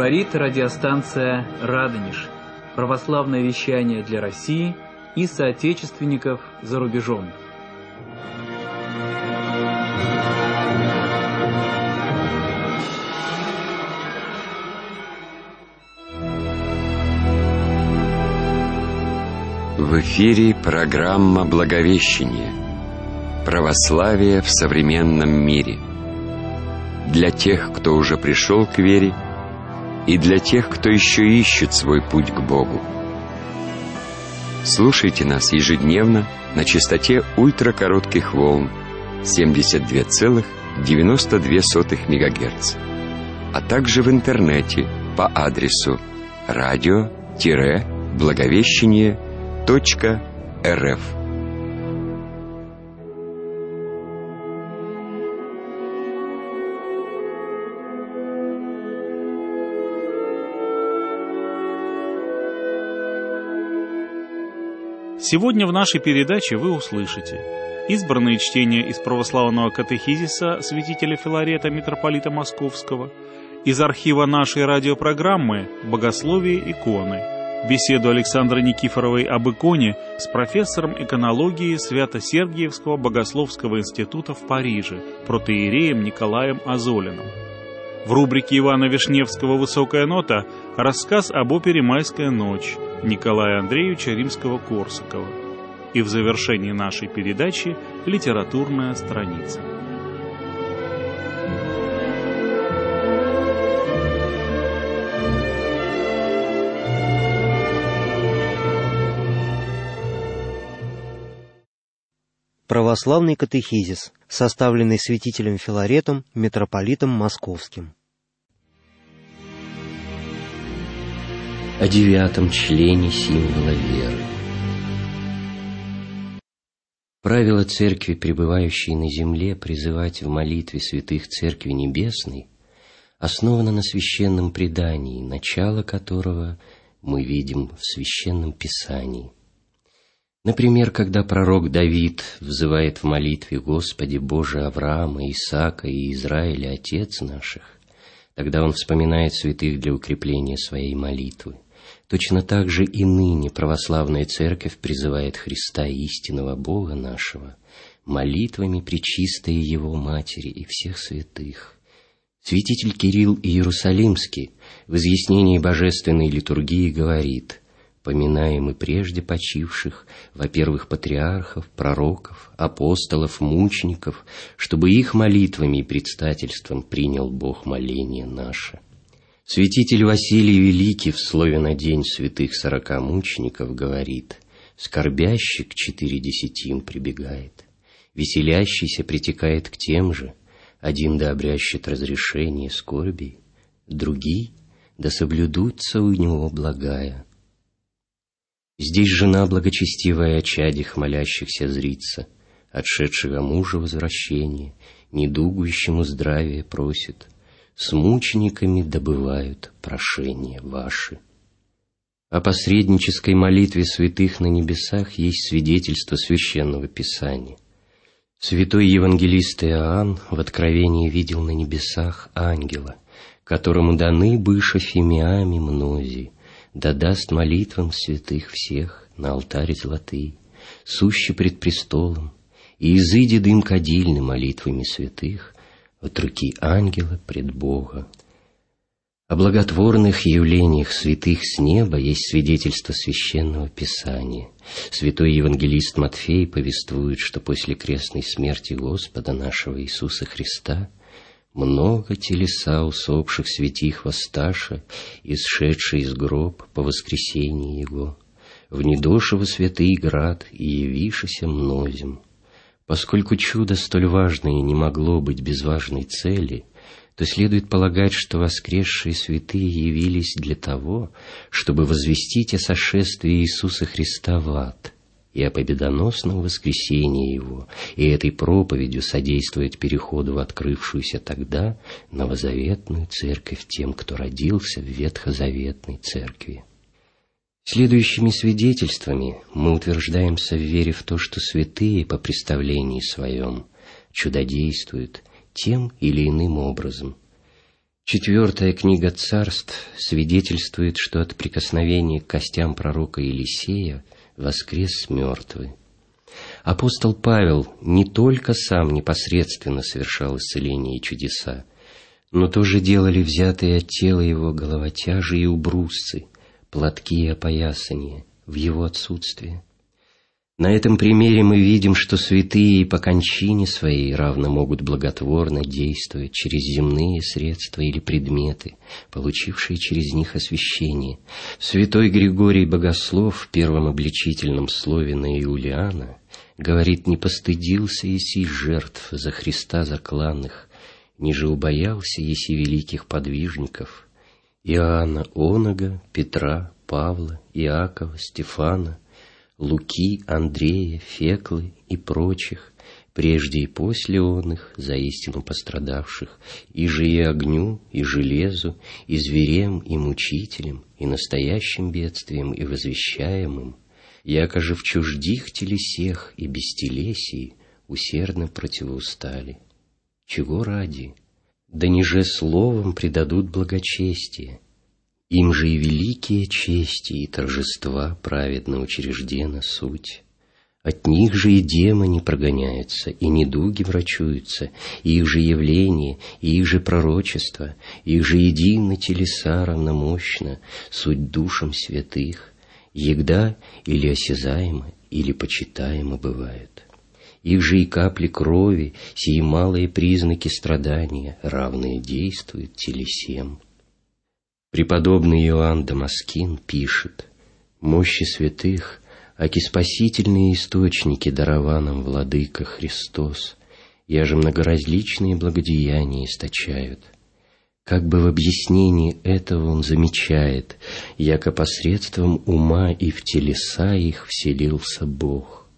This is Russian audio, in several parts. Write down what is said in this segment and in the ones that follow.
Говорит радиостанция «Радонеж». Православное вещание для России и соотечественников за рубежом. В эфире программа «Благовещение. Православие в современном мире». Для тех, кто уже пришел к вере, и для тех, кто еще ищет свой путь к Богу. Слушайте нас ежедневно на частоте ультракоротких волн 72,92 МГц, а также в интернете по адресу radio-благовещение.рф. Сегодня в нашей передаче вы услышите избранные чтения из православного катехизиса святителя Филарета, митрополита Московского, из архива нашей радиопрограммы «Богословие иконы», беседу Александры Никифоровой об иконе с профессором эконологии Свято-Сергиевского богословского института в Париже, протоиереем Николаем Азолиным. В рубрике Ивана Вишневского «Высокая нота» рассказ об опере «Майская ночь» Николая Андреевича Римского-Корсакова. И в завершении нашей передачи «Литературная страница». Православный катехизис, составленный святителем Филаретом, митрополитом Московским. О 9 члене символа веры. Правило Церкви, пребывающей на земле, призывать в молитве святых Церкви Небесной, основано на священном предании, начало которого мы видим в Священном Писании. Например, когда пророк Давид взывает в молитве: «Господи Боже Авраама, Исаака и Израиля, Отец наших», тогда он вспоминает святых для укрепления своей молитвы. Точно так же и ныне православная Церковь призывает Христа, истинного Бога нашего, молитвами пречистой Его Матери и всех святых. Святитель Кирилл Иерусалимский в изъяснении божественной литургии говорит: «Поминаем и прежде почивших, во-первых, патриархов, пророков, апостолов, мучеников, чтобы их молитвами и предстательством принял Бог моление наше». Святитель Василий Великий в слове на день святых 40 мучеников говорит: «Скорбящий к 40 прибегает, веселящийся притекает к тем же, один да обрящет разрешение скорбей, другие да соблюдутся у него благая». Здесь жена благочестивая о чадях молящихся зрится, отшедшего мужа возвращение, недугующему здравия просит, с мучениками добывают прошения ваши. О посреднической молитве святых на небесах есть свидетельство Священного Писания. Святой евангелист Иоанн в Откровении видел на небесах ангела, которому даны быша фимиами мнози, да даст молитвам святых всех на алтарь золотый, сущий пред престолом, и изыди дым кадильный молитвами святых от руки ангела пред Бога. О благотворных явлениях святых с неба есть свидетельство Священного Писания. Святой евангелист Матфей повествует, что после крестной смерти Господа нашего Иисуса Христа много телеса усопших святих воссташа, исшедшие из гроб по воскресении Его, внедошево святый град и явишися мнозим. Поскольку чудо столь важное не могло быть без важной цели, то следует полагать, что воскресшие святые явились для того, чтобы возвестить о сошествии Иисуса Христа в ад и о победоносном воскресении Его, и этой проповедью содействовать переходу в открывшуюся тогда новозаветную церковь тем, кто родился в ветхозаветной церкви. Следующими свидетельствами мы утверждаемся в вере в то, что святые по представлении своем чудодействуют тем или иным образом. 4 книга Царств свидетельствует, что от прикосновения к костям пророка Елисея воскрес мертвый. Апостол Павел не только сам непосредственно совершал исцеления и чудеса, но тоже делали взятые от тела его головотяжи и убрусцы, платки и опоясания в его отсутствие. На этом примере мы видим, что святые и по кончине своей равно могут благотворно действовать через земные средства или предметы, получившие через них освящение. Святой Григорий Богослов в первом обличительном слове на Иулиана говорит: «Не постыдился еси жертв за Христа закланных, ниже убоялся еси великих подвижников, Иоанна Онога, Петра, Павла, Иакова, Стефана, Луки, Андрея, Феклы и прочих, прежде и после оных, за истину пострадавших, и же и огню, и железу, и зверем, и мучителям, и настоящим бедствием, и возвещаемым, яко же в чуждих телесех и бестелесии усердно противоустали. Чего ради? Да ниже словом предадут благочестие, им же и великие чести и торжества праведно учреждена суть. От них же и демоны прогоняются, и недуги врачуются, и их же явление, и их же пророчество, их же едино телеса равномощно, суть душам святых, егда или осязаемо, или почитаемо бывают. Их же и капли крови, сии малые признаки страдания, равные действуют телесем. Преподобный Иоанн Дамаскин пишет: «Мощи святых, аки спасительные источники дарова нам Владыка Христос, я же многоразличные благодеяния источают». Как бы в объяснении этого он замечает, яко посредством ума и в телеса их вселился Бог.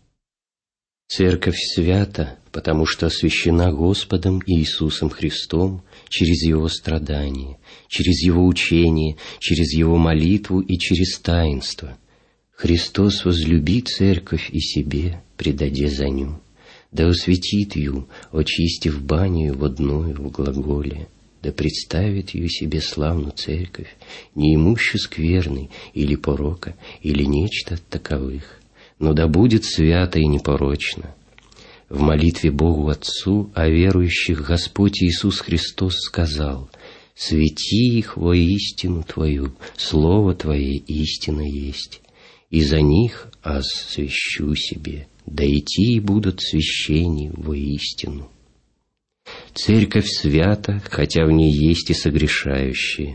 Церковь свята, потому что освящена Господом Иисусом Христом через Его страдания, через Его учение, через Его молитву и через таинство. Христос возлюби церковь и себе, предаде за ню, да осветит ю, очистив баню водною в глаголе, да представит ее себе славну церковь, неимущу скверной или порока, или нечто от таковых, но да будет свято и непорочно. В молитве Богу Отцу о верующих Господь Иисус Христос сказал: «Свети их во истину Твою, Слово Твое истина есть, и за них аз свящу себе, да идти и будут священни во истину». Церковь свята, хотя в ней есть и согрешающие,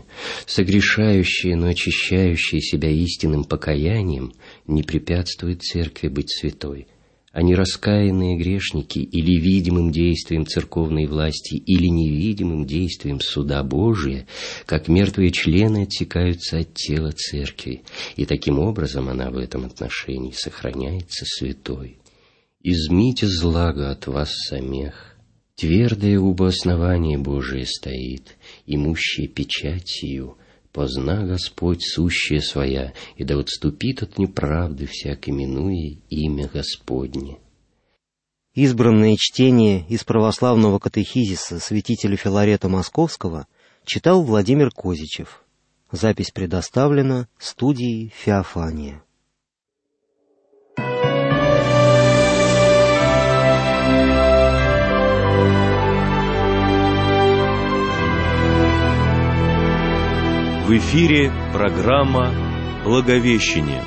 но очищающие себя истинным покаянием, не препятствует церкви быть святой. А нераскаянные грешники или видимым действием церковной власти, или невидимым действием суда Божия, как мертвые члены, отсекаются от тела церкви, и таким образом она в этом отношении сохраняется святой. «Измите злаго от вас самих, твердое убо основание Божие стоит, имущее печать сию, позна Господь сущее своя, и да отступит от неправды всяк именуя имя Господне». Избранное чтение из православного катехизиса святителя Филарета Московского читал Владимир Козичев. Запись предоставлена студией «Феофания». В эфире программа «Благовещение».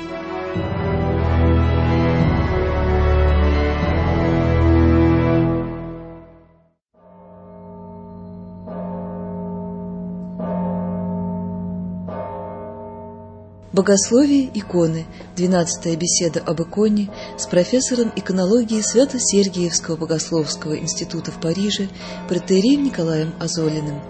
Богословие иконы. 12-я беседа об иконе с профессором иконологии Свято-Сергиевского богословского института в Париже протоиереем Николаем Азолиным.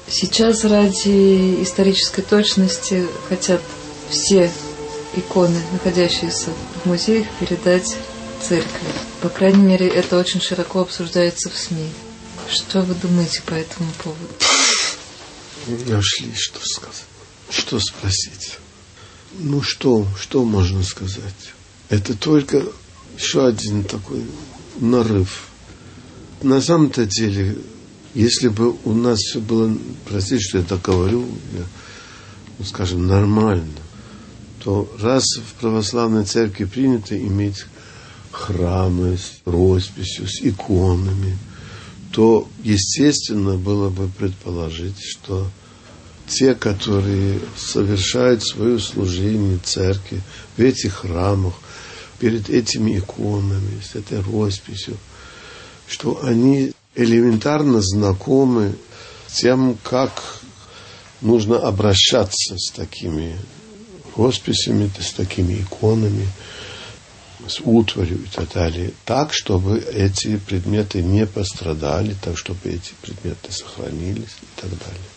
Сейчас ради исторической точности хотят все иконы, находящиеся в музеях, передать церкви. По крайней мере, это очень широко обсуждается в СМИ. Что вы думаете по этому поводу? Нашли, что сказать. Что спросить? Ну, что можно сказать? Это только еще один такой нарыв. На самом-то деле, если бы у нас все было, простите, что я так говорю, скажем, нормально, то раз в православной церкви принято иметь храмы с росписью, с иконами, то, естественно, было бы предположить, что те, которые совершают свое служение церкви в этих храмах, перед этими иконами, с этой росписью, что они элементарно знакомы с тем, как нужно обращаться с такими росписями, с такими иконами, с утварью и так далее, так, чтобы эти предметы не пострадали, так, чтобы эти предметы сохранились и так далее.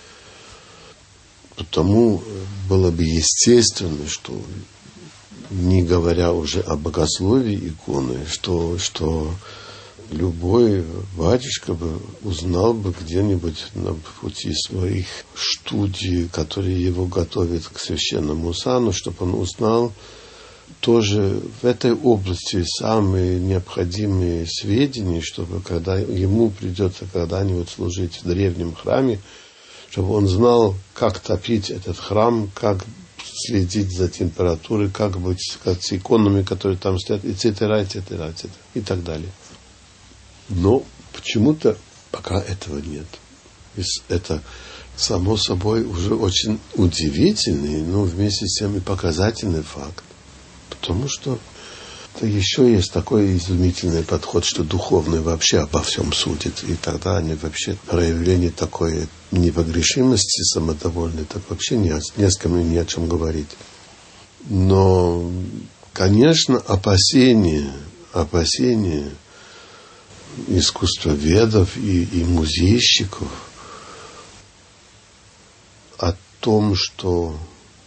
Потому было бы естественно, что, не говоря уже о богословии иконы, что любой батюшка бы узнал бы где-нибудь на пути своих студий, которые его готовят к священному сану, чтобы он узнал тоже в этой области самые необходимые сведения, чтобы когда ему придется когда-нибудь служить в древнем храме, чтобы он знал, как топить этот храм, как следить за температурой, как быть с иконами, которые там стоят, и и так далее. Но почему-то пока этого нет. Это, само собой, уже очень удивительный, но вместе с тем и показательный факт. Потому что еще есть такой изумительный подход, что духовный вообще обо всем судит. И тогда они вообще проявление такой непогрешимости, самодовольной, так вообще не с кем ни о чем говорить. Но, конечно, опасения искусствоведов и музейщиков о том, что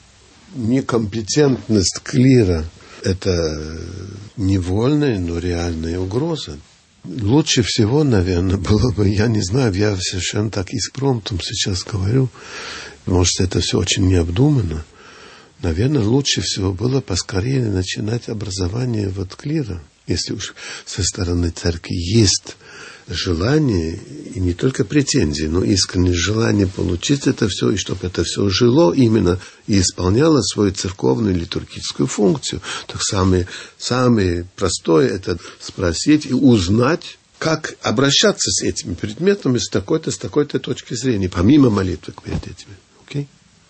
некомпетентность клира – это невольная, но реальная угроза. Лучше всего, наверное, было бы, я не знаю, я совершенно так экспромтом сейчас говорю, может, это все очень необдуманно. Наверное, лучше всего было поскорее начинать образование вот клира, если уж со стороны церкви есть желание, и не только претензии, но искреннее желание получить это все, и чтобы это все жило именно и исполняло свою церковную литургическую функцию. Так самое простое – это спросить и узнать, как обращаться с этими предметами с такой-то точки зрения, помимо молитвы перед этими. Okay?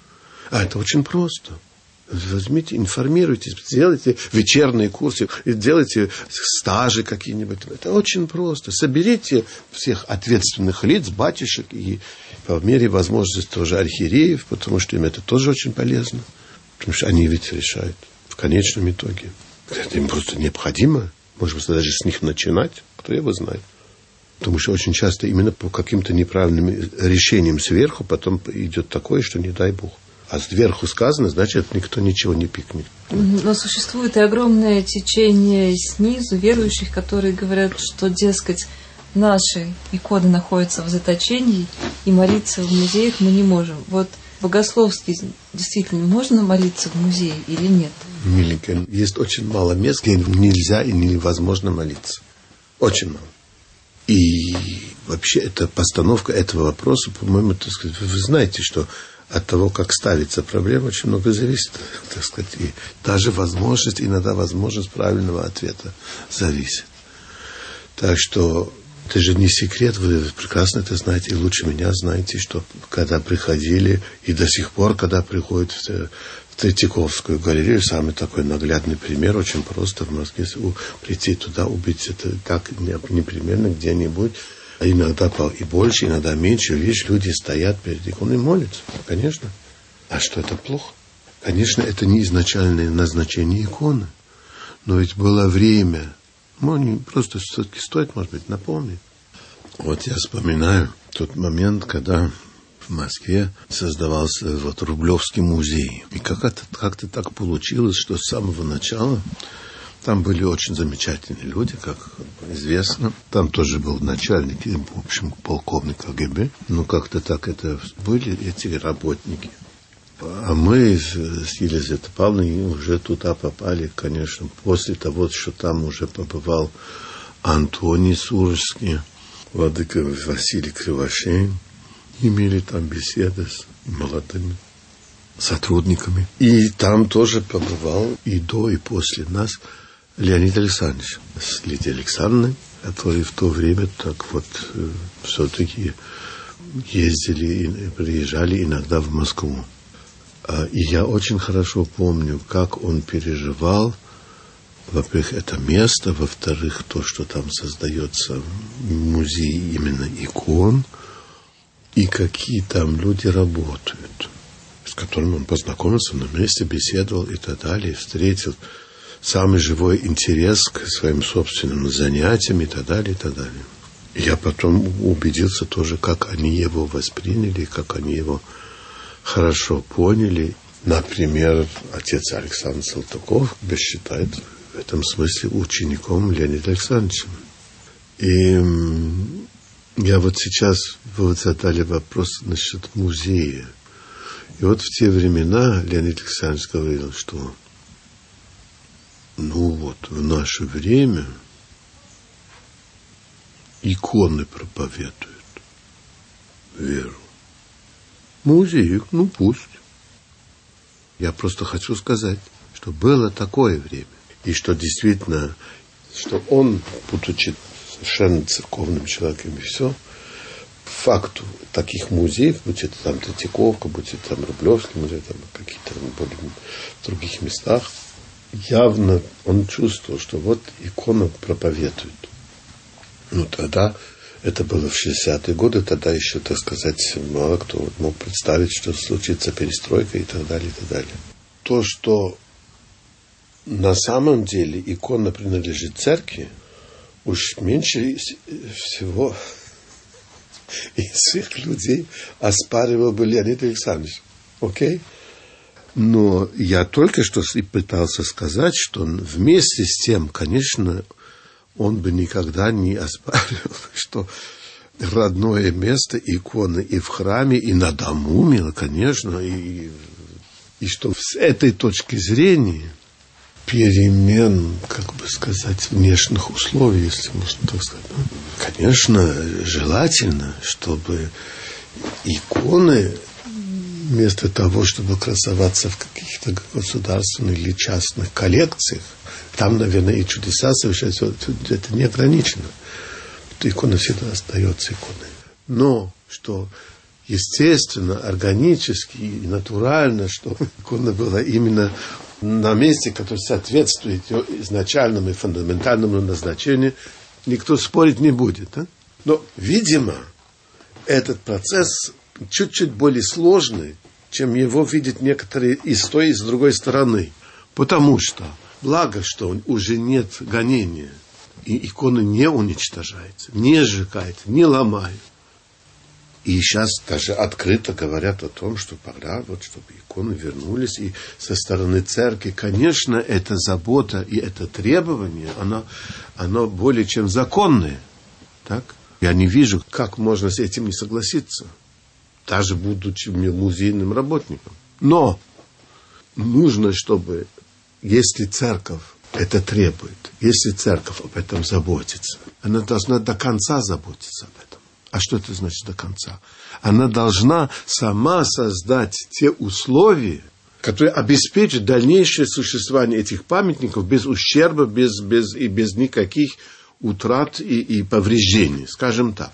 А это очень просто. Возьмите, информируйтесь, сделайте вечерние курсы, делайте стажи какие-нибудь. Это очень просто. Соберите всех ответственных лиц, батюшек и, по мере возможности, тоже архиереев, потому что им это тоже очень полезно. Потому что они ведь решают в конечном итоге. Это им просто необходимо. Может быть, даже с них начинать. Кто его знает. Потому что очень часто именно по каким-то неправильным решениям сверху потом идет такое, что не дай Бог. А сверху сказано, значит, никто ничего не пикнет. Но существует и огромное течение снизу верующих, которые говорят, что, дескать, наши иконы находятся в заточении, и молиться в музеях мы не можем. Вот богословски действительно можно молиться в музее или нет? Миленькая, есть очень мало мест, где нельзя и невозможно молиться. Очень мало. И вообще эта постановка этого вопроса, по-моему, так сказать, вы знаете, что от того, как ставится проблема, очень много зависит, так сказать, и даже иногда возможность правильного ответа зависит. Так что это же не секрет, вы прекрасно это знаете, и лучше меня знаете, что когда приходили, и до сих пор, когда приходят в Третьяковскую галерею, самый такой наглядный пример, очень просто в Москве прийти туда, убить это так непременно где-нибудь. Иногда и больше, иногда меньше. Видишь, люди стоят перед иконой и молятся. Конечно. А что это плохо? Конечно, это не изначальное назначение иконы. Но ведь было время. Просто все-таки стоит, может быть, напомнить. Вот я вспоминаю тот момент, когда в Москве создавался вот Рублевский музей. И как-то так получилось, что с самого начала там были очень замечательные люди, как известно. Там тоже был начальник, в общем, полковник КГБ. Но как-то так это были эти работники. А мы с Елизаветой Павловной уже туда попали, конечно, после того, что там уже побывал Антоний Сурожский, владыка Василий Кривошеин. Имели там беседы с молодыми сотрудниками. И там тоже побывал и до, и после нас Леонид Александрович с Лидией Александровной, которые в то время так вот все-таки ездили и приезжали иногда в Москву. И я очень хорошо помню, как он переживал, во-первых, это место, во-вторых, то, что там создается музей именно икон, и какие там люди работают, с которыми он познакомился, на месте беседовал и так далее, встретил самый живой интерес к своим собственным занятиям и так далее, и так далее. И я потом убедился тоже, как они его восприняли, как они его хорошо поняли. Например, отец Александр Салтыков считает в этом смысле учеником Леонида Александровича. И я вот сейчас, вы задали вопрос насчет музея. И вот в те времена Леонид Александрович говорил, что в наше время иконы проповедуют веру. Музей, пусть. Я просто хочу сказать, что было такое время. И что действительно, что он, будучи совершенно церковным человеком и все, факту таких музеев, будь это там Третьяковка, будь это там Рублевский музей, там какие-то более в других местах, явно он чувствовал, что вот икона проповедует. Тогда, это было в 60-е годы, тогда еще, так сказать, мало кто мог представить, что случится перестройка и так далее, и так далее. То, что на самом деле икона принадлежит церкви, уж меньше всего из всех людей оспаривал бы Леонид Александрович. Окей? Но я только что пытался сказать, что вместе с тем, конечно, он бы никогда не оспаривал, что родное место иконы и в храме, и на дому, конечно, и что с этой точки зрения перемен, внешних условий, если можно так сказать. Конечно, желательно, чтобы иконы вместо того, чтобы красоваться в каких-то государственных или частных коллекциях, там, наверное, и чудеса совершаются, это не ограничено. Икона всегда остается иконой. Но, что естественно, органически и натурально, что икона была именно на месте, которое соответствует ее изначальному и фундаментальному назначению, никто спорить не будет. Но, видимо, этот процесс чуть-чуть более сложный, чем его видят некоторые и с той, и с другой стороны. Потому что, благо, что уже нет гонения, и икона не уничтожается, не сжигается, не ломают. И сейчас даже открыто говорят о том, что пора, чтобы иконы вернулись. И со стороны церкви, конечно, эта забота и это требование, оно более чем законное. Так? Я не вижу, как можно с этим не согласиться, даже будучи музейным работником. Но нужно, чтобы, если церковь это требует, если церковь об этом заботится, она должна до конца заботиться об этом. А что это значит до конца? Она должна сама создать те условия, которые обеспечат дальнейшее существование этих памятников без ущерба, без никаких утрат и повреждений, скажем так.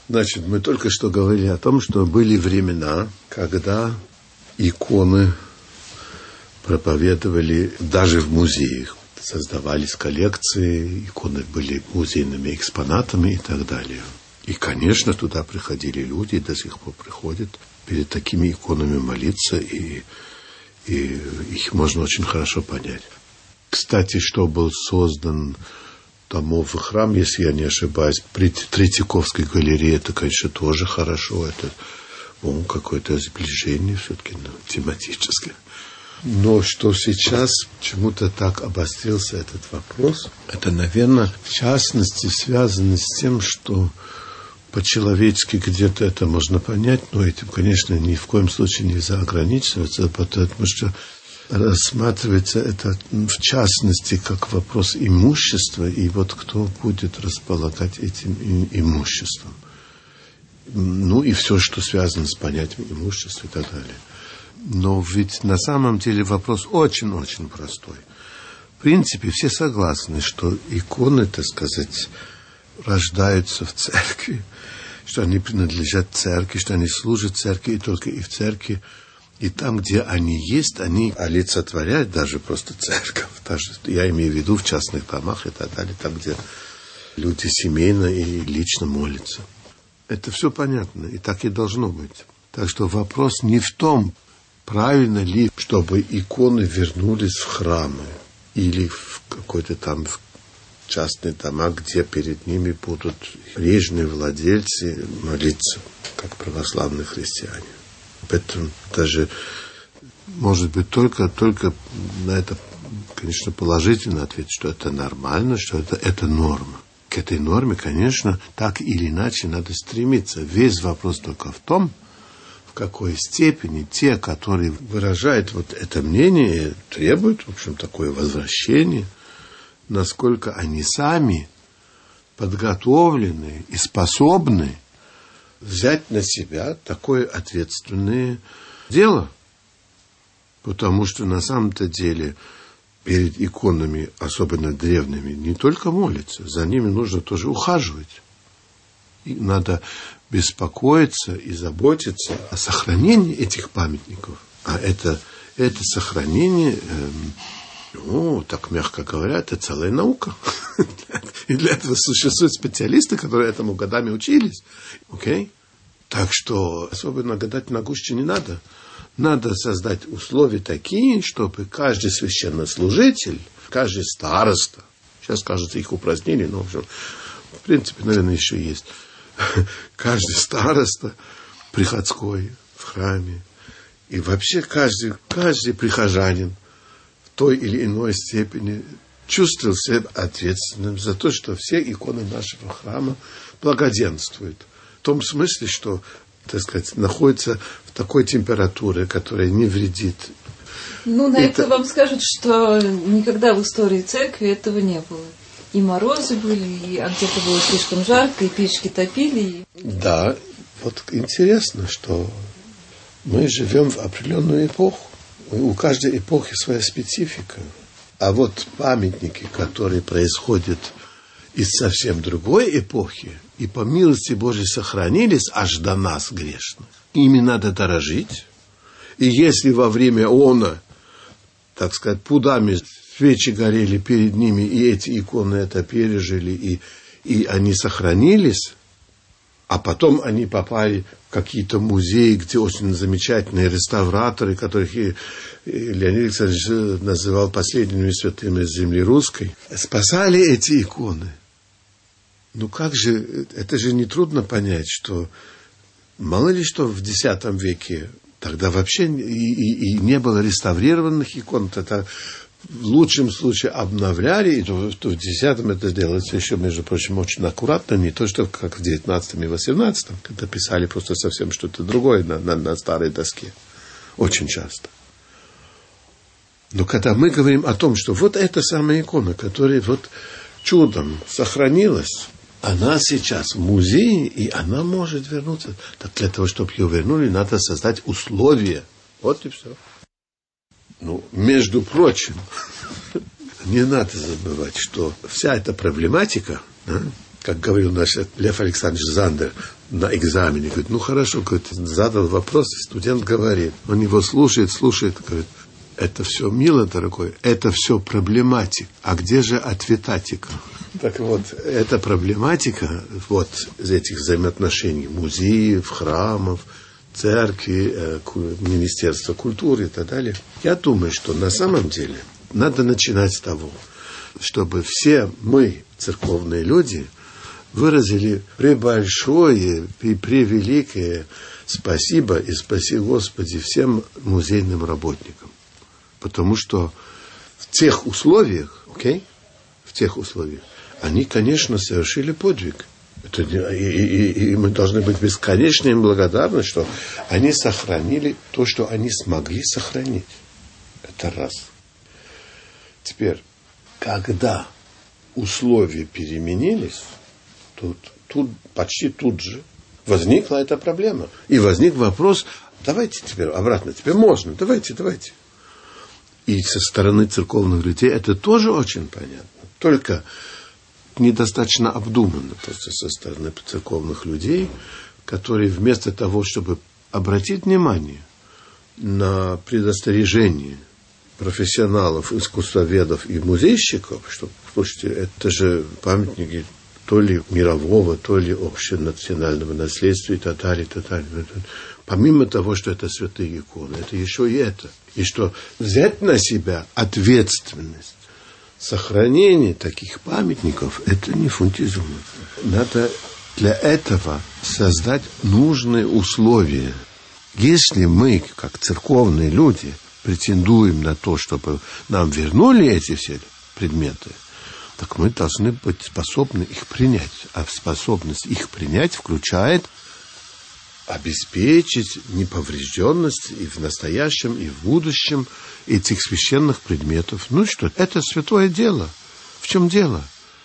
Значит, мы только что говорили о том, что были времена, когда иконы проповедовали даже в музеях. Создавались коллекции, иконы были музейными экспонатами и так далее. И, конечно, туда приходили люди, и до сих пор приходят перед такими иконами молиться, и их можно очень хорошо понять. Кстати, что был создан домовый храм, если я не ошибаюсь, при Третьяковской галерее, это, конечно, тоже хорошо. Это какое-то сближение все-таки тематическое. Но что сейчас почему-то так обострился этот вопрос, это, наверное, в частности связано с тем, что по-человечески где-то это можно понять, но этим, конечно, ни в коем случае нельзя ограничиваться, потому что рассматривается это в частности как вопрос имущества, и вот кто будет располагать этим имуществом. Ну и все, что связано с понятием имущества и так далее. Но ведь на самом деле вопрос очень-очень простой. В принципе, все согласны, что иконы, так сказать, рождаются в церкви, что они принадлежат церкви, что они служат церкви, и только и в церкви. И там, где они есть, они олицетворяют даже просто церковь. Даже, я имею в виду в частных домах и так далее, там, где люди семейно и лично молятся. Это все понятно, и так и должно быть. Так что вопрос не в том, правильно ли, чтобы иконы вернулись в храмы или в какой-то там частный дома, где перед ними будут прежние владельцы молиться, как православные христиане. Поэтому даже, может быть, только на это, конечно, положительно ответить, что это нормально, что это норма. К этой норме, конечно, так или иначе надо стремиться. Весь вопрос только в том, в какой степени те, которые выражают вот это мнение, требуют, в общем, такое возвращение, насколько они сами подготовлены и способны взять на себя такое ответственное дело. Потому что на самом-то деле перед иконами, особенно древними, не только молиться, за ними нужно тоже ухаживать. И надо беспокоиться и заботиться о сохранении этих памятников. А это сохранение, так мягко говоря, это целая наука. И для этого существуют специалисты, которые этому годами учились. Окей? Так что особенно гадать на гуще не надо. Надо создать условия такие, чтобы каждый священнослужитель, каждый староста, сейчас, кажется, их упразднили, но, в принципе, наверное, еще есть, каждый староста приходской в храме, и вообще каждый прихожанин в той или иной степени чувствовал себя ответственным за то, что все иконы нашего храма благоденствуют. В том смысле, что, так сказать, находятся в такой температуре, которая не вредит. На это вам скажут, что никогда в истории церкви этого не было. И морозы были, а где-то было слишком жарко, и печки топили. Да, вот интересно, что мы живем в определенную эпоху. У каждой эпохи своя специфика. А вот памятники, которые происходят из совсем другой эпохи, и по милости Божьей сохранились аж до нас, грешных, ими надо дорожить. И если во время она, так сказать, пудами свечи горели перед ними, и эти иконы это пережили, и они сохранились, а потом они попали в какие-то музеи, где очень замечательные реставраторы, которых Леонид Александрович называл последними святыми земли русской, спасали эти иконы. Как же, это же нетрудно понять, что мало ли что в X веке, тогда вообще и не было реставрированных икон, это в лучшем случае обновляли, и в X это делается еще, между прочим, очень аккуратно, не то, что как в XIX и XVIII, когда писали просто совсем что-то другое на старой доске. Очень часто. Но когда мы говорим о том, что вот эта самая икона, которая вот чудом сохранилась, она сейчас в музее, и она может вернуться. Так для того, чтобы ее вернули, надо создать условия. Вот и все. Между прочим, не надо забывать, что вся эта проблематика, как говорил наш Лев Александрович Зандер на экзамене, говорит, ну хорошо, говорит, задал вопрос, студент говорит, он его слушает, говорит, это все мило, дорогой, это все проблематика, а где же ответатика? Так вот, эта проблематика вот этих взаимоотношений музеев, храмов, церкви, Министерства культуры и так далее, я думаю, что на самом деле надо начинать с того, чтобы все мы, церковные люди, выразили пребольшое и превеликое спасибо и спаси Господи всем музейным работникам. Потому что в тех условиях, в тех условиях, они, конечно, совершили подвиг. И мы должны быть бесконечно им благодарны, что они сохранили то, что они смогли сохранить. Это раз. Теперь, когда условия переменились, тут почти тут же возникла эта проблема. И возник вопрос, давайте теперь обратно, теперь можно, давайте. И со стороны церковных людей это тоже очень понятно. Только недостаточно обдуманно просто со стороны церковных людей, которые вместо того, чтобы обратить внимание на предостережение профессионалов, искусствоведов и музейщиков, что, слушайте, это же памятники то ли мирового, то ли общенационального наследства и так далее. Помимо того, что это святые иконы, это еще и это. И что взять на себя ответственность сохранения таких памятников, это не фунт изума. Надо для этого создать нужные условия. Если мы, как церковные люди, претендуем на то, чтобы нам вернули эти все предметы, так мы должны быть способны их принять. А способность их принять включает обеспечить неповрежденность и в настоящем, и в будущем этих священных предметов. Ну что, это святое дело. В чем дело?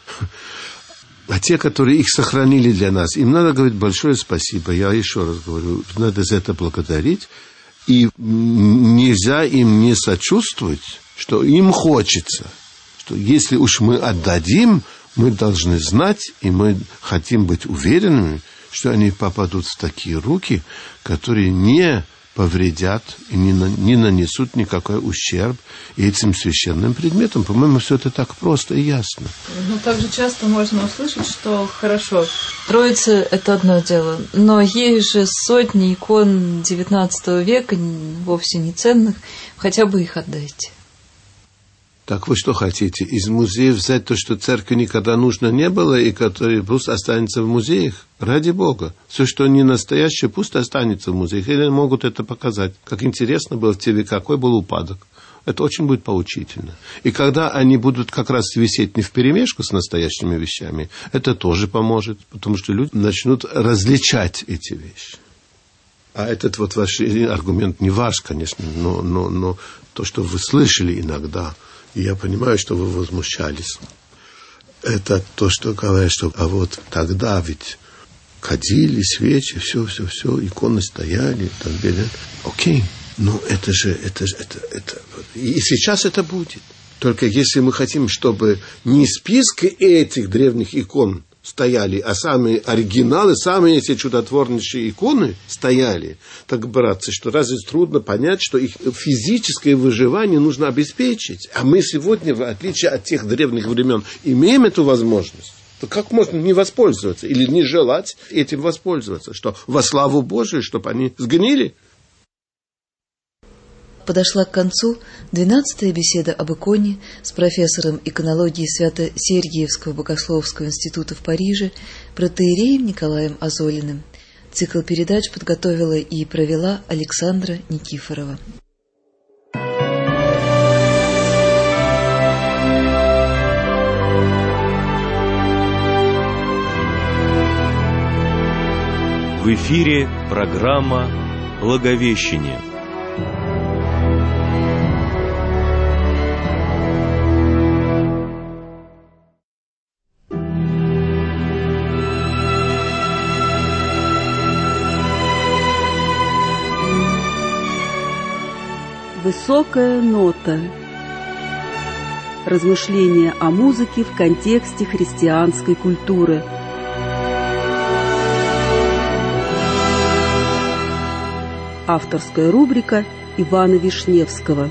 А те, которые их сохранили для нас, им надо говорить большое спасибо. Я еще раз говорю, надо за это благодарить. И нельзя им не сочувствовать, что им хочется. Что если уж мы отдадим, мы должны знать, и мы хотим быть уверенными, что они попадут в такие руки, которые не повредят и не нанесут никакой ущерб этим священным предметам. По-моему, все это так просто и ясно. Но также часто можно услышать, что хорошо, Троица – это одно дело, но есть же сотни икон XIX века, вовсе не ценных, хотя бы их отдайте. Так вы что хотите? Из музеев взять то, что церкви никогда нужно не было, и которое пусть останется в музеях? Ради Бога. Все, что не настоящее, пусть останется в музеях. Или могут это показать. Как интересно было в те века, какой был упадок. Это очень будет поучительно. И когда они будут как раз висеть не вперемешку с настоящими вещами, это тоже поможет. Потому что люди начнут различать эти вещи. А этот вот ваш аргумент не ваш, конечно, но то, что вы слышали иногда, и я понимаю, что вы возмущались. Это то, что говорят, что а вот тогда ведь ходили свечи, все, иконы стояли, там были. Окей, но это же. И сейчас это будет. Только если мы хотим, чтобы не списки этих древних икон стояли, а самые оригиналы, самые эти чудотворнейшие иконы стояли, так, братцы, что разве трудно понять, что их физическое выживание нужно обеспечить? А мы сегодня, в отличие от тех древних времен, имеем эту возможность. То как можно не воспользоваться или не желать этим воспользоваться? Что во славу Божию, чтобы они сгнили? Подошла к концу 12-я беседа об иконе с профессором иконологии Свято-Сергиевского богословского института в Париже протоиереем Николаем Азолиным. Цикл передач подготовила и провела Александра Никифорова. В эфире программа «Благовещение». Высокая нота. Размышления о музыке в контексте христианской культуры. Авторская рубрика Ивана Вишневского.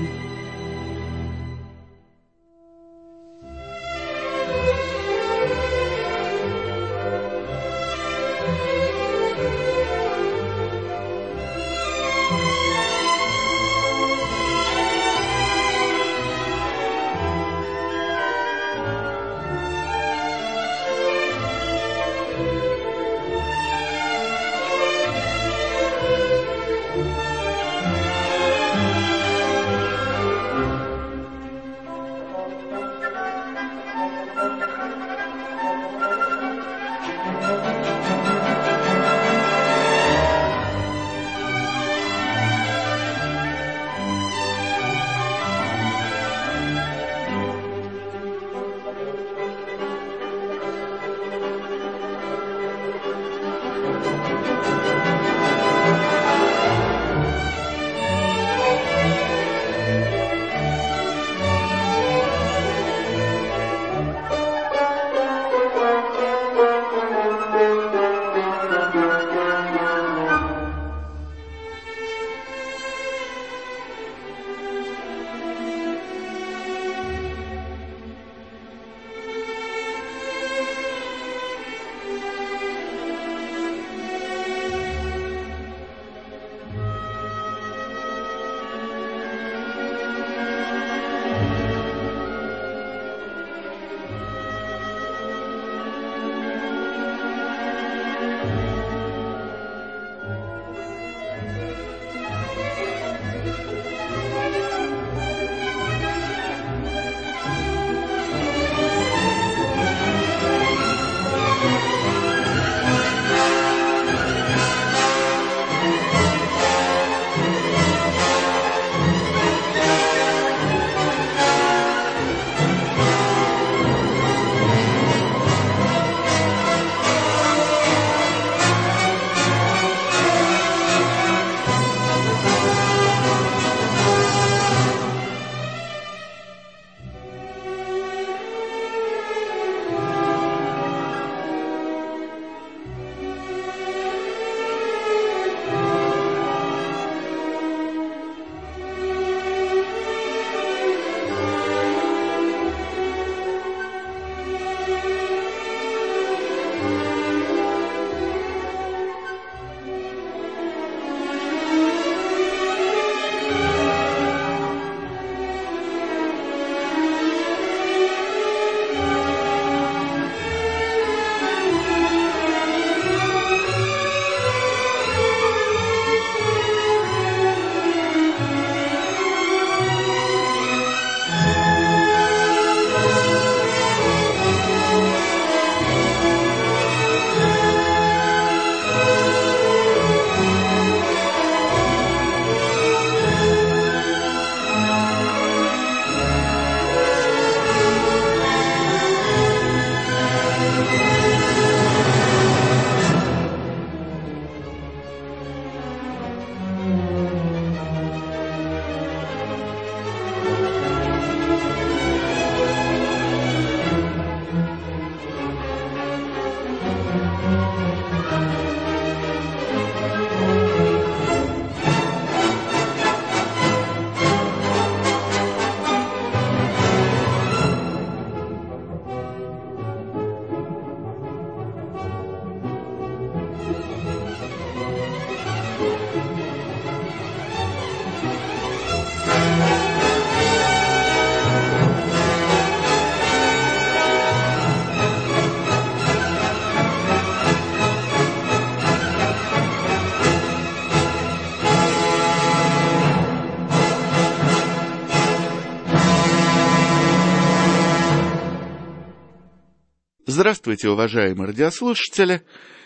Здравствуйте, уважаемые радиослушатели!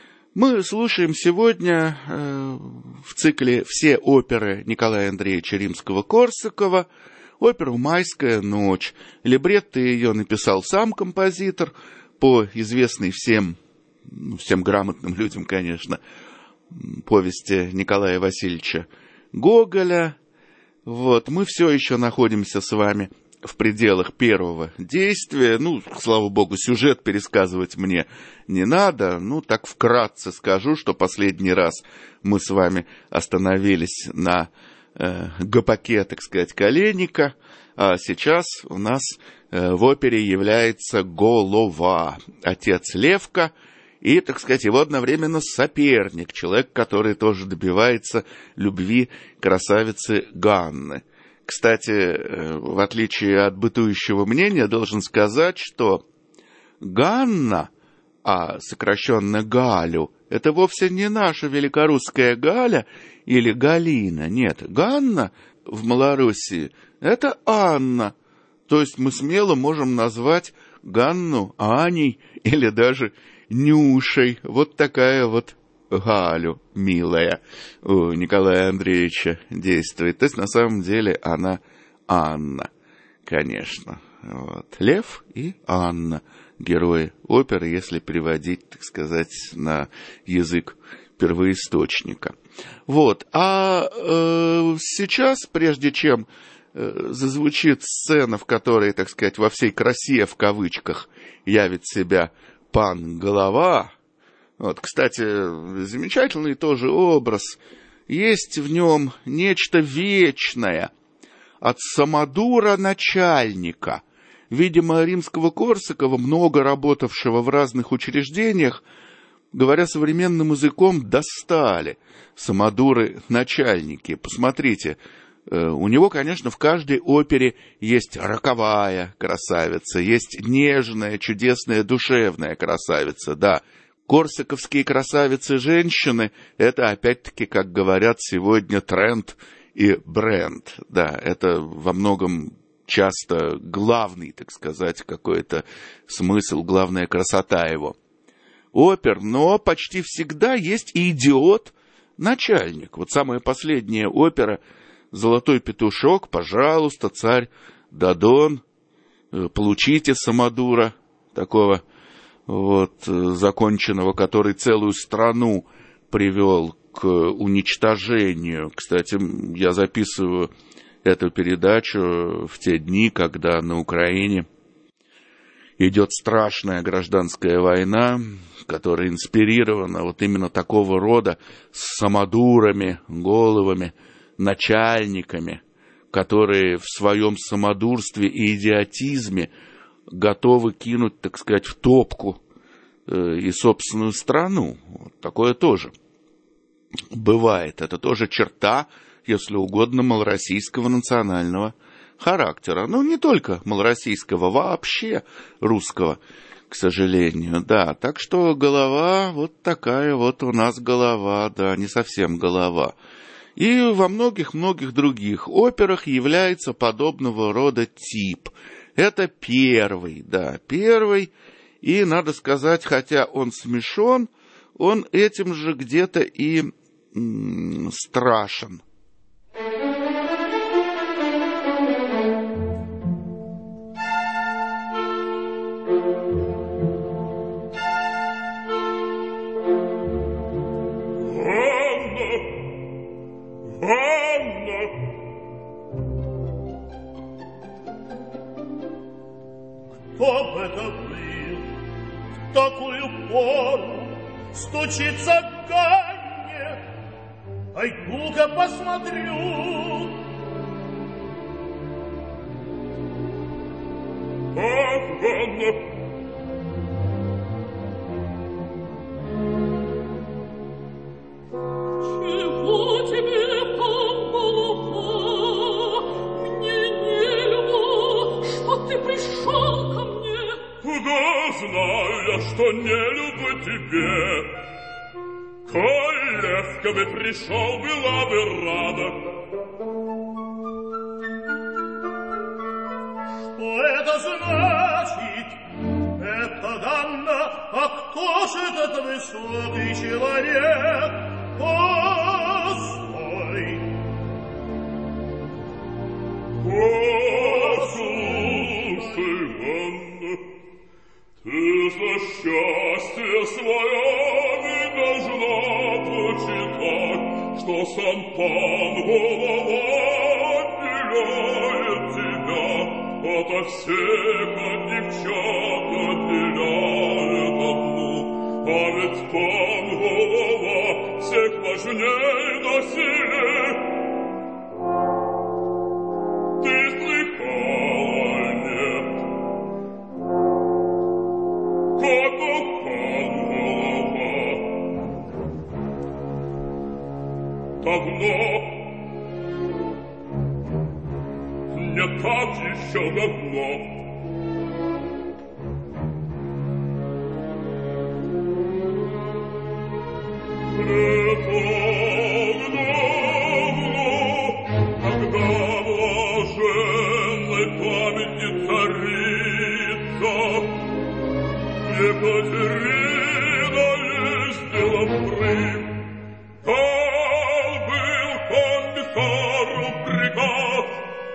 Мы слушаем сегодня в цикле «Все оперы» Николая Андреевича Римского-Корсакова оперу «Майская ночь». Либретто ее написал сам композитор по известной всем грамотным людям, конечно, повести Николая Васильевича Гоголя. Мы все еще находимся с вами в пределах первого действия. Слава богу, сюжет пересказывать мне не надо. Так вкратце скажу, что последний раз мы с вами остановились на гопаке, так сказать, Коленника, а сейчас у нас в опере является голова, отец Левка, и, так сказать, его одновременно соперник, человек, который тоже добивается любви красавицы Ганны. Кстати, в отличие от бытующего мнения, должен сказать, что Ганна, а сокращенно Галю, это вовсе не наша великорусская Галя или Галина. Нет, Ганна в Малороссии — это Анна. То есть мы смело можем назвать Ганну Аней или даже Нюшей. Вот такая вот Галю, милая, у Николая Андреевича действует. То есть, на самом деле, она Анна, конечно. Лев и Анна, герои оперы, если переводить, так сказать, на язык первоисточника. А сейчас, прежде чем зазвучит сцена, в которой, так сказать, во всей красе, в кавычках, явит себя пан Голова. Кстати, замечательный тоже образ. Есть в нем нечто вечное от самодура начальника. Видимо, Римского-Корсакова, много работавшего в разных учреждениях, говоря современным языком, достали самодуры начальники. Посмотрите, у него, конечно, в каждой опере есть роковая красавица, есть нежная, чудесная, душевная красавица, да. Корсаковские красавицы-женщины — это, опять-таки, как говорят сегодня, тренд и бренд. Да, это во многом часто главный, так сказать, какой-то смысл, главная красота его опер, но почти всегда есть и идиот-начальник. Самая последняя опера «Золотой петушок», пожалуйста, царь Дадон, получите самодура такого законченного, который целую страну привел к уничтожению. Кстати, я записываю эту передачу в те дни, когда на Украине идет страшная гражданская война, которая инспирирована именно такого рода самодурами, головами, начальниками, которые в своем самодурстве и идиотизме готовы кинуть, так сказать, в топку и собственную страну. Такое тоже бывает. Это тоже черта, если угодно, малороссийского национального характера. Не только малороссийского, вообще русского, к сожалению. Да, так что голова такая у нас голова, да, не совсем голова. И во многих-многих других операх является подобного рода тип. Это первый, да, первый. И, надо сказать, хотя он смешон, он этим же где-то и страшен. Кто бы это был в такую пору стучится к Ганне? Пойду-ка посмотрю. Ах, Ганна! Чего тебе, пан Голова? Мне нелюбо, что ты пришел ко мне. Да знаю я, что нелюбо тебе. Коль Левка бы пришел, была бы рада. Что это значит? Это Ганна, а кто же этот высокий человек? Постой! Послушай, Ганна, ты за счастье свое не должна почитать, что сам пан Голова отделяет тебя ото всех от девчат отделяет одну, а ведь там голова всех важней на селе. Ты слыхала, нет? Как упал голова. Давно, не так еще давно, когда блаженной памяти царица Екатерина ездила в Крым, был комиссару приказ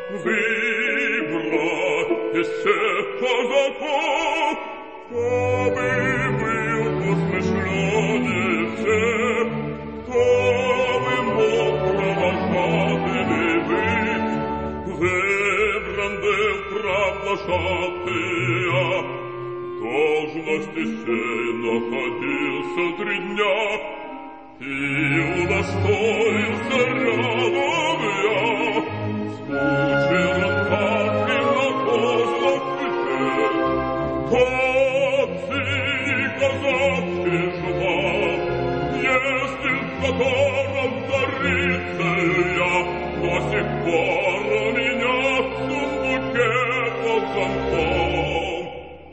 выбрать из всех казаков, чтобы был посмешленнее всех, чтобы мог провожатыми быть. Выбран был православия, должности сей находился 3 дня, и удостоился рядом я, скучен так и на поздно кричать, как синий казацкий журнал, ездил в котором царицею я, до сих пор у меня в сундуке под замком.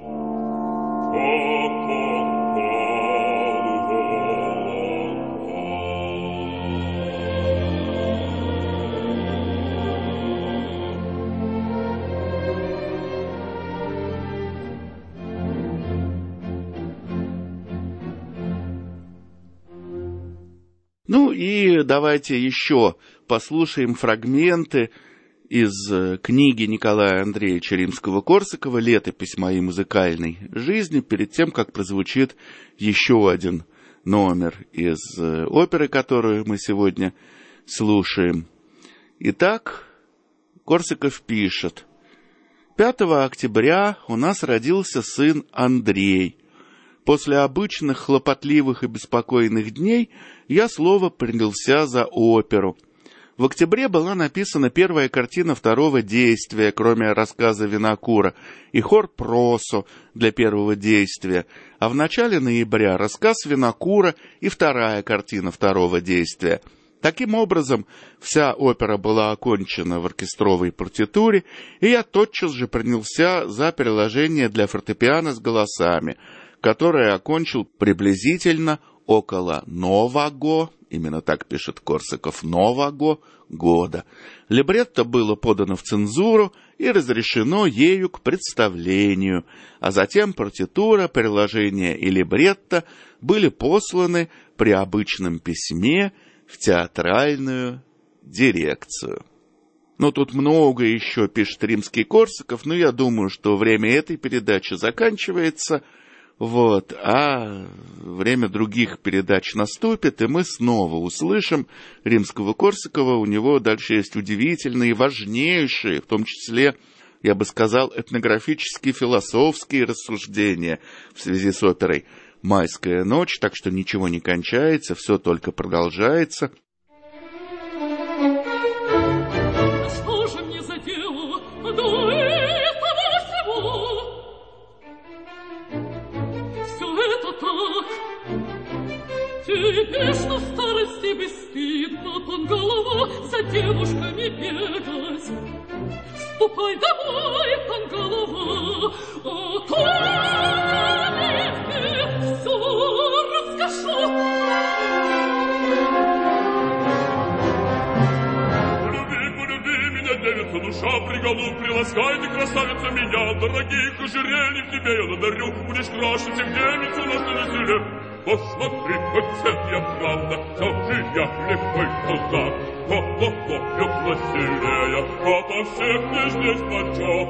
Ну и давайте еще послушаем фрагменты из книги Николая Андреевича Римского-Корсакова «Летопись моей музыкальной жизни», перед тем, как прозвучит еще один номер из оперы, которую мы сегодня слушаем. Итак, Корсаков пишет: 5 октября у нас родился сын Андрей. После обычных хлопотливых и беспокойных дней я снова принялся за оперу. В октябре была написана первая картина 2-го действия, кроме рассказа Винокура, и хор «Просо» для 1-го действия, а в начале ноября рассказ Винокура и 2-я картина 2-го действия. Таким образом, вся опера была окончена в оркестровой партитуре, и я тотчас же принялся за переложение для фортепиано с голосами, которое окончил приблизительно около нового, именно так пишет Корсаков, нового года. Либретто было подано в цензуру и разрешено ею к представлению, а затем партитура, переложение и либретто были посланы при обычном письме в театральную дирекцию. Ну, тут много еще пишет римский Корсаков, но я думаю, что время этой передачи заканчивается. Вот, а время других передач наступит, и мы снова услышим Римского-Корсакова. У него дальше есть удивительные, важнейшие, в том числе, я бы сказал, этнографические, философские рассуждения в связи с оперой «Майская ночь», так что ничего не кончается, все только продолжается. Что же мне за дело до этого всего? Теперь, что в старости бесстыдно, Пангалова, за девушками бегать. Ступай домой, Пангалова, а то я тебе все расскажу. Полюби меня, девица, душа, приголубь, приласкай ты, красавица, меня, дорогих ожерельев тебе я надарю, будешь краше всех девиц у нас на веселе. Посмотри, хоть я правда, как же я легкой казак, головою красивее, ото всех ты здесь почет.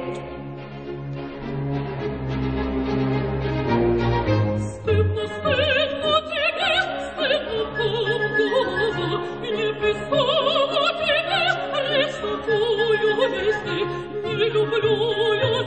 Стыдно, стыдно тебе, стыдно, Пангалова, не писала тебе лишь такую вести, не люблю я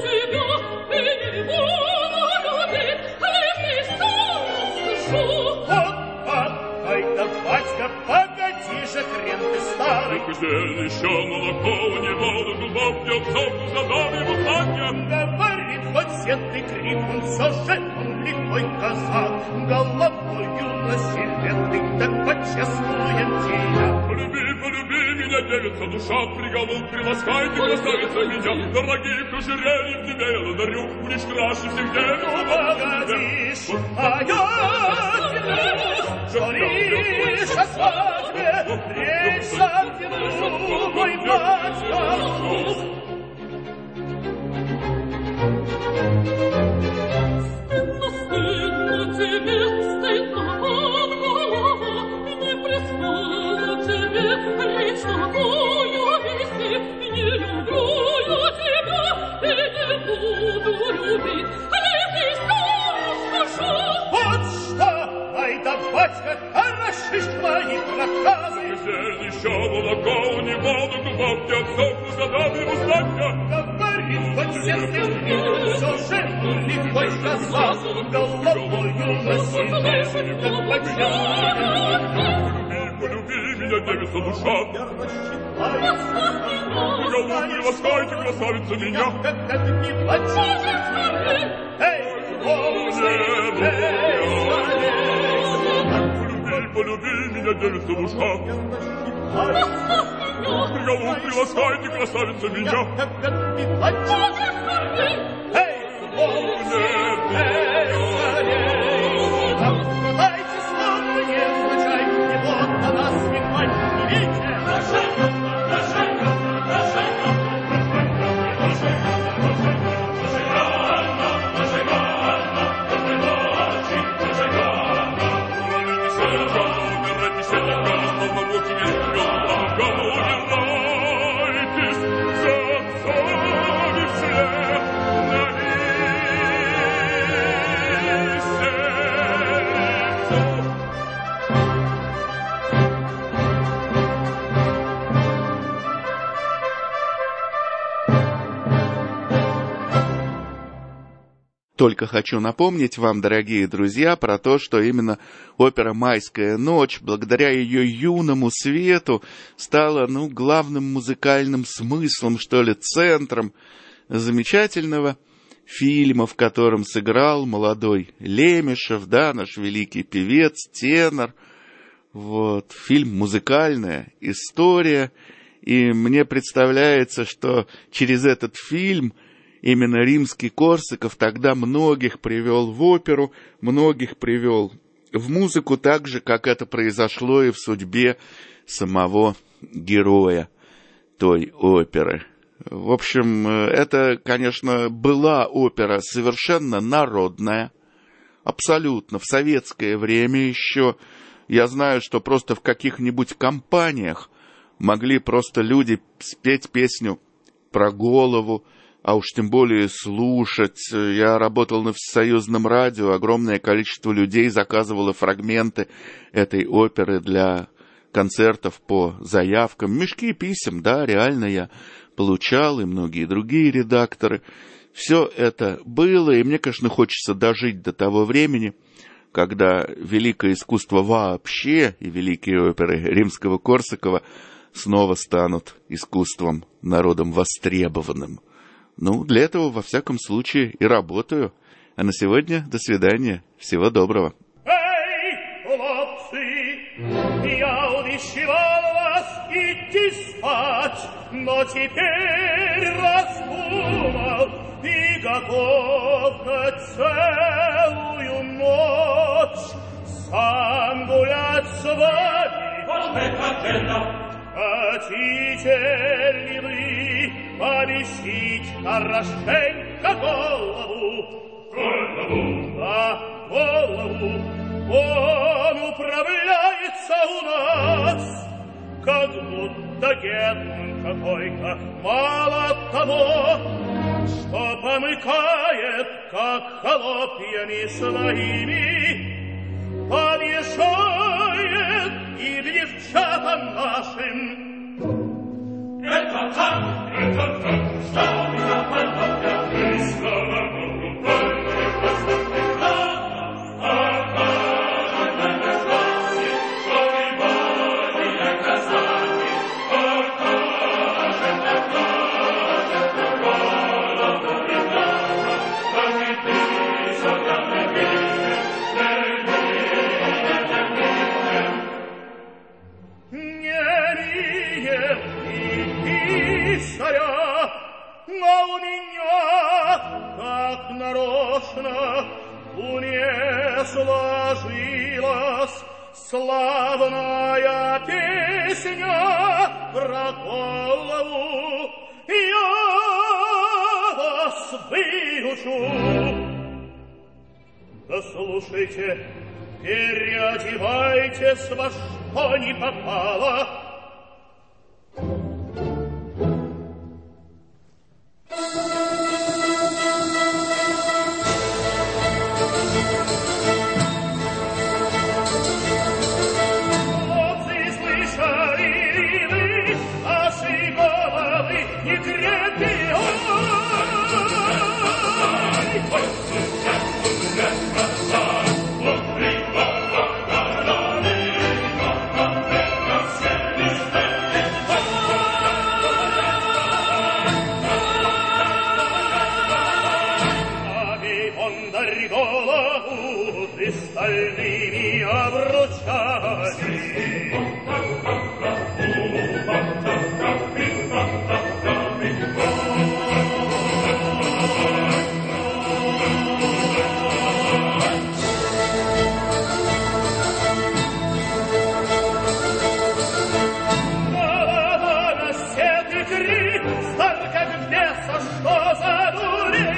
Ежели еще молоко у него на зубов нет, завтра задам ему знания. Говорит, хоть сетый крик, он все же он лихой казак. Головою на селетный, так почествуем тебя. Полюби меня, девица, душа, приголуб, приласкай ты, красавица, меня. Дорогих ожерельев тебе я надарю, будешь краше всех девиц. Погодишь, а я журишь о свадьбе, речь затяну, мой батька. Стыдно тебе, стыдно от головы, не пристало тебе речь такую вести. Не люблю я тебя и не буду любить, если скажу. Вот что, ай да, батька, хорошишь твои проказы. Ежели еще молоко у него на зубов нет, завтра задам ему знания. Говорит, хоть сетый крик, все же лихой казак. Головою на селетный, так почествуем. Полюби меня, девица, душа. Приголуб, приласкайте, красавица, меня. Как не плачешь, эй, Полюби меня, девица, душа. Приголуб, приласкайте, красавица, меня. Эй, дайте слово, не звучай, и вот на нас векать не видите. Только хочу напомнить вам, дорогие друзья, про то, что именно опера «Майская ночь», благодаря ее юному свету, стала, главным музыкальным смыслом, что ли, центром замечательного фильма, в котором сыграл молодой Лемешев, да, наш великий певец, тенор. Вот, фильм «Музыкальная история», и мне представляется, что через этот фильм именно Римский-Корсаков тогда многих привел в оперу, многих привел в музыку, так же, как это произошло и в судьбе самого героя той оперы. В общем, это, конечно, была опера совершенно народная, абсолютно в советское время еще. Я знаю, что просто в каких-нибудь компаниях могли просто люди спеть песню про голову, а уж тем более слушать. Я работал на Всесоюзном радио, огромное количество людей заказывало фрагменты этой оперы для концертов по заявкам. Мешки писем, да, реально я получал, и многие другие редакторы. Все это было, и мне, конечно, хочется дожить до того времени, когда великое искусство вообще и великие оперы Римского-Корсакова снова станут искусством народом востребованным. Для этого, во всяком случае, и работаю. А на сегодня до свидания. Всего доброго. Эй, хлопцы, я увещевал вас идти спать, но теперь раздумал и готов на целую ночь сам гулять с вами. Хотите ли вы повесить хорошенько голову? Да, голову. Он управляется у нас, как будто гетман какой-то. Мало того, что помыкает, как холопьями своими, помешает и девчатам нашим. Это так, что западно и слава Богу, больше поставить рано, а на классе, что и боги, казаки, так нарочно не сложилась славная песня про голову. Я вас выучу. Да слушайте, переодевайтесь во что не попало. Стальными обручами. На сет и крик, сталь как беса, что за дурень.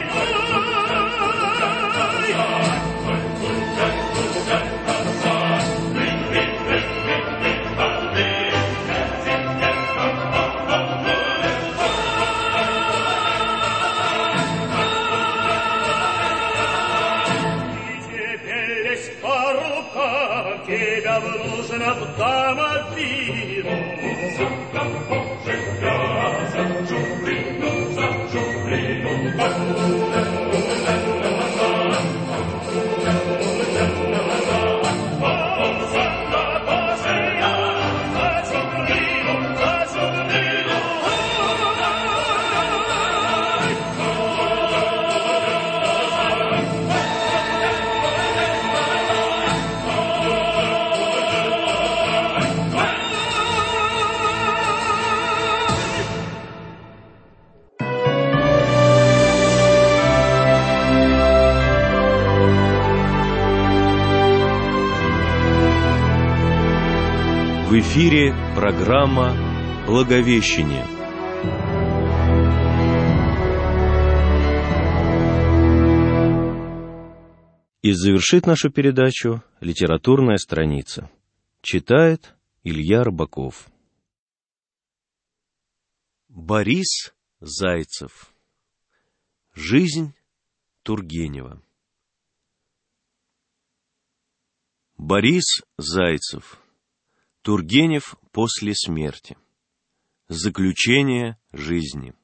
Тебя нужно в домовину. В эфире программа «Благовещение». И завершит нашу передачу литературная страница. Читает Илья Рыбаков. Борис Зайцев. Жизнь Тургенева. Борис Зайцев. Тургенев после смерти. Заключение жизни.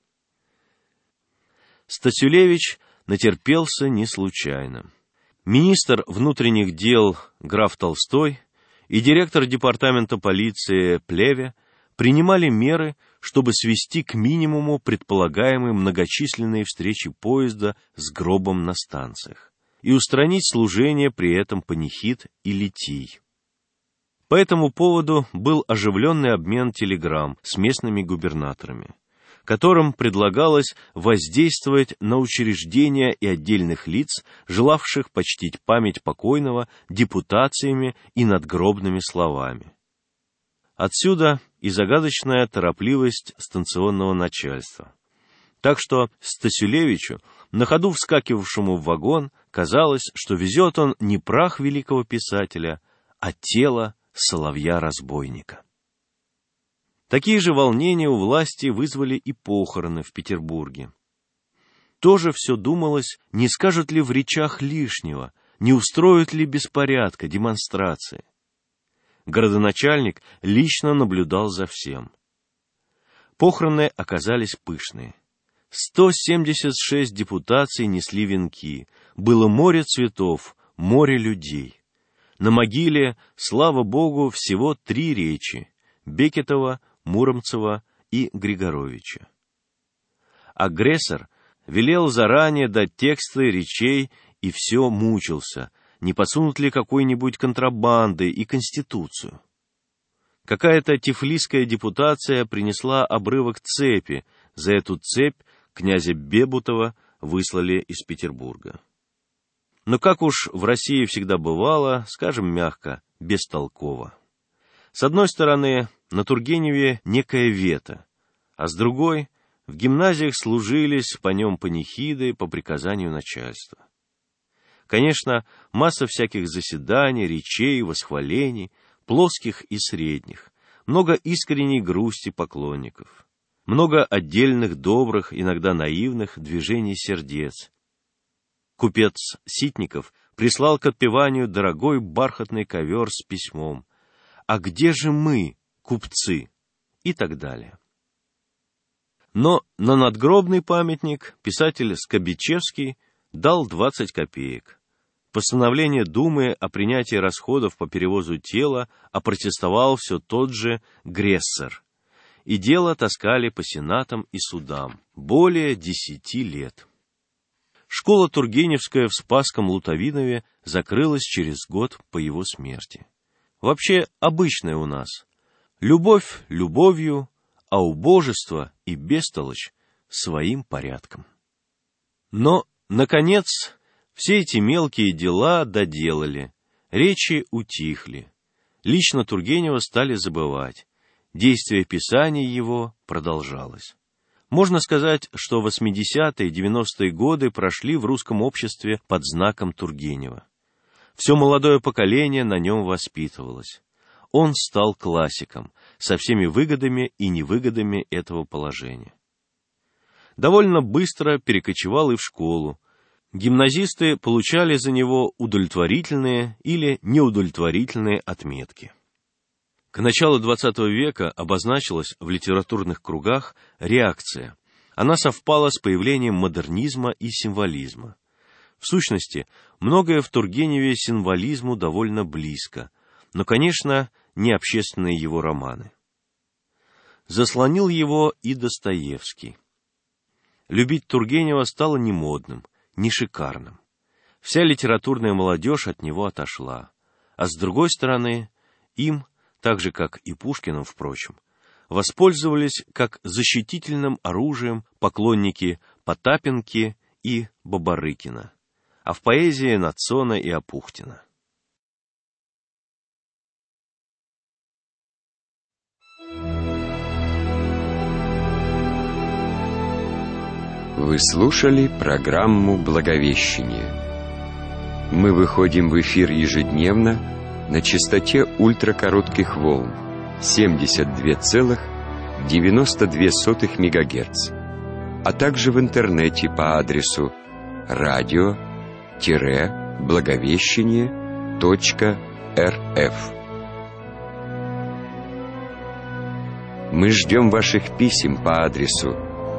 Стасюлевич натерпелся не случайно. Министр внутренних дел граф Толстой и директор департамента полиции Плеве принимали меры, чтобы свести к минимуму предполагаемые многочисленные встречи поезда с гробом на станциях и устранить служение при этом панихид и литий. По этому поводу был оживленный обмен телеграмм с местными губернаторами, которым предлагалось воздействовать на учреждения и отдельных лиц, желавших почтить память покойного депутациями и надгробными словами. Отсюда и загадочная торопливость станционного начальства. Так что Стасюлевичу, на ходу вскакивавшему в вагон, казалось, что везет он не прах великого писателя, а тело соловья-разбойника. Такие же волнения у власти вызвали и похороны в Петербурге. Тоже все думалось, не скажут ли в речах лишнего, не устроят ли беспорядка, демонстрации. Городоначальник лично наблюдал за всем. Похороны оказались пышные. 176 депутаций несли венки, было море цветов, море людей. На могиле, слава Богу, всего 3 речи — Бекетова, Муромцева и Григоровича. Агрессор велел заранее дать тексты речей и все мучился, не подсунут ли какой-нибудь контрабанды и Конституцию. Какая-то тифлисская депутация принесла обрывок цепи, за эту цепь князя Бебутова выслали из Петербурга. Но как уж в России всегда бывало, скажем мягко, бестолково. С одной стороны, на Тургеневе некое вето, а с другой, в гимназиях служились по нем панихиды по приказанию начальства. Конечно, масса всяких заседаний, речей, восхвалений, плоских и средних, много искренней грусти поклонников, много отдельных добрых, иногда наивных движений сердец. Купец Ситников прислал к отпеванию дорогой бархатный ковер с письмом «А где же мы, купцы?» и так далее. Но на надгробный памятник писатель Скобичевский дал 20 копеек. Постановление Думы о принятии расходов по перевозу тела опротестовал все тот же Грессер, и дело таскали по сенатам и судам более 10 лет. Школа Тургеневская в Спасском Лутовинове закрылась через год по его смерти. Вообще обычное у нас. Любовь любовью, а убожество и бестолочь своим порядком. Но, наконец, все эти мелкие дела доделали, речи утихли. Лично Тургенева стали забывать. Действие писания его продолжалось. Можно сказать, что 80-е, 90-е годы прошли в русском обществе под знаком Тургенева. Все молодое поколение на нем воспитывалось. Он стал классиком, со всеми выгодами и невыгодами этого положения. Довольно быстро перекочевал и в школу. Гимназисты получали за него удовлетворительные или неудовлетворительные отметки. К началу XX века обозначилась в литературных кругах реакция. Она совпала с появлением модернизма и символизма. В сущности, многое в Тургеневе символизму довольно близко, но, конечно, не общественные его романы. Заслонил его и Достоевский. Любить Тургенева стало не модным, не шикарным. Вся литературная молодежь от него отошла. А с другой стороны, им, так же как и Пушкиным, впрочем, воспользовались как защитительным оружием поклонники Потапенки и Бабарыкина, а в поэзии Нацона и Апухтина. Вы слушали программу «Благовещение». Мы выходим в эфир ежедневно на частоте ультракоротких волн 72,92 МГц, а также в интернете по адресу radio-благовещение.рф. Мы ждем ваших писем по адресу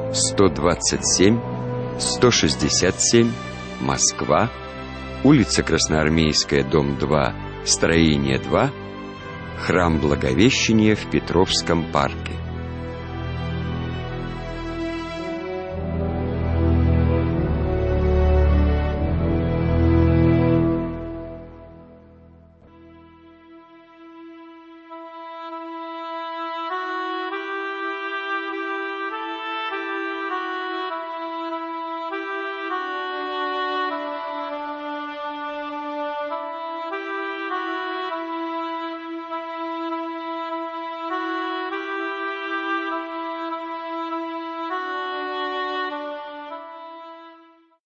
127-167, Москва, улица Красноармейская, дом 2, строение 2, храм Благовещения в Петровском парке.